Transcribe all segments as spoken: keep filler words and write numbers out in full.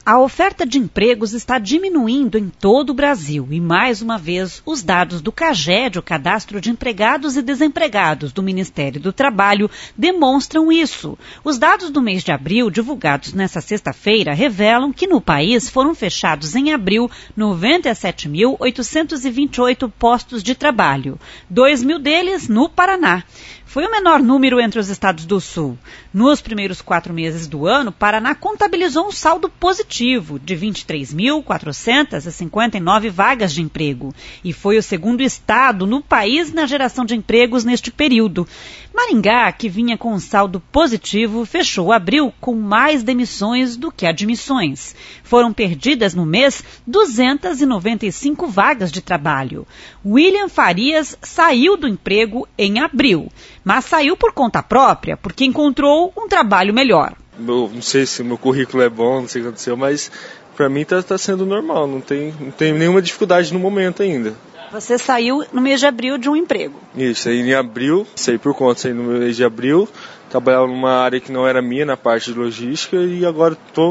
A oferta de empregos está diminuindo em todo o Brasil e, mais uma vez, os dados do CAGED, o Cadastro de Empregados e Desempregados do Ministério do Trabalho, demonstram isso. Os dados do mês de abril, divulgados nesta sexta-feira, revelam que no país foram fechados em abril noventa e sete mil oitocentos e vinte e oito postos de trabalho, dois mil deles no Paraná. Foi o menor número entre os estados do Sul. Nos primeiros quatro meses do ano, Paraná contabilizou um saldo positivo de vinte e três mil quatrocentas e cinquenta e nove vagas de emprego e foi o segundo estado no país na geração de empregos neste período. Maringá, que vinha com um saldo positivo, fechou abril com mais demissões do que admissões. Foram perdidas no mês duzentas e noventa e cinco vagas de trabalho. William Farias saiu do emprego em abril, mas saiu por conta própria, porque encontrou um trabalho melhor. Eu não sei se o meu currículo é bom, não sei o que aconteceu, mas para mim está tá sendo normal, não tem, não tem nenhuma dificuldade no momento ainda. Você saiu no mês de abril de um emprego. Isso, aí em abril, saí por conta, saí no mês de abril, trabalhava numa área que não era minha, na parte de logística, e agora estou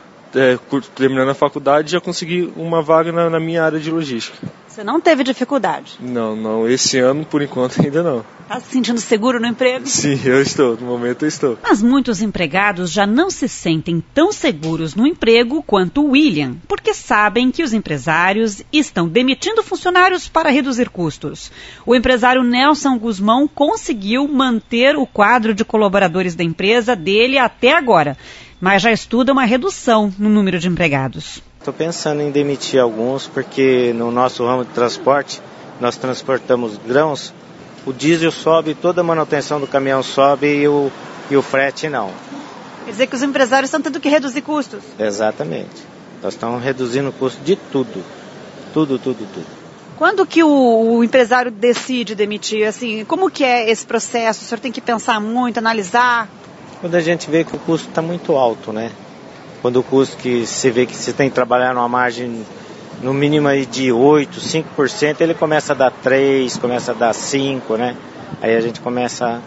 é, terminando a faculdade e já consegui uma vaga na, na minha área de logística. Você não teve dificuldade? Não, não, esse ano, por enquanto, ainda não. Está se sentindo seguro no emprego? Sim, eu estou, no momento eu estou. Mas muitos empregados já não se sentem tão seguros no emprego quanto o William, porque sabem que os empresários estão demitindo funcionários para reduzir custos. O empresário Nelson Guzmão conseguiu manter o quadro de colaboradores da empresa dele até agora, mas já estuda uma redução no número de empregados. Estou pensando em demitir alguns, porque no nosso ramo de transporte, nós transportamos grãos, o diesel sobe, toda a manutenção do caminhão sobe e o, e o frete não. Quer dizer que os empresários estão tendo que reduzir custos? Exatamente. Nós estamos reduzindo o custo de tudo. Tudo, tudo, tudo. Quando que o, o empresário decide demitir? Assim, como que é esse processo? O senhor tem que pensar muito, analisar? Quando a gente vê que o custo está muito alto, né? Quando o custo que você vê que você tem que trabalhar numa margem no mínimo aí de oito, cinco por cento, ele começa a dar três, começa a dar cinco, né? Aí a gente começa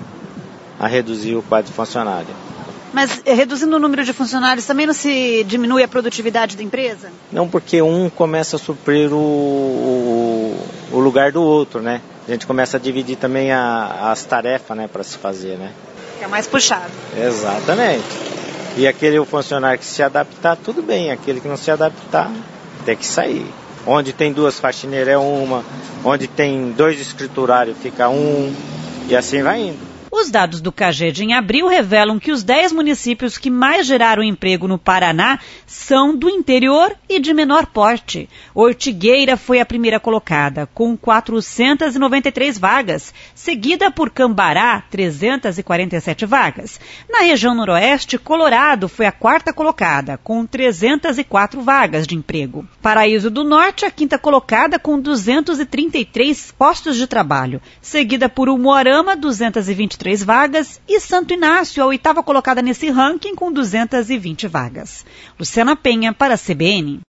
a reduzir o quadro de funcionário. Mas reduzindo o número de funcionários também não se diminui a produtividade da empresa? Não, porque um começa a suprir o, o, o lugar do outro, né? A gente começa a dividir também a, as tarefas, né, para se fazer, né? Fica mais puxado. Exatamente. E aquele funcionário que se adaptar, tudo bem. Aquele que não se adaptar, tem que sair. Onde tem duas faxineiras é uma, onde tem dois escriturários fica um, e assim vai indo. Os dados do CAGED em abril revelam que os dez municípios que mais geraram emprego no Paraná são do interior e de menor porte. Ortigueira foi a primeira colocada, com quatrocentas e noventa e três vagas, seguida por Cambará, trezentas e quarenta e sete vagas. Na região noroeste, Colorado foi a quarta colocada, com trezentas e quatro vagas de emprego. Paraíso do Norte, a quinta colocada, com duzentos e trinta e três postos de trabalho, seguida por Umuarama, duzentas e vinte e três vagas, e Santo Inácio, a oitava colocada nesse ranking, com duzentas e vinte vagas. Luciana Penha, para a C B N.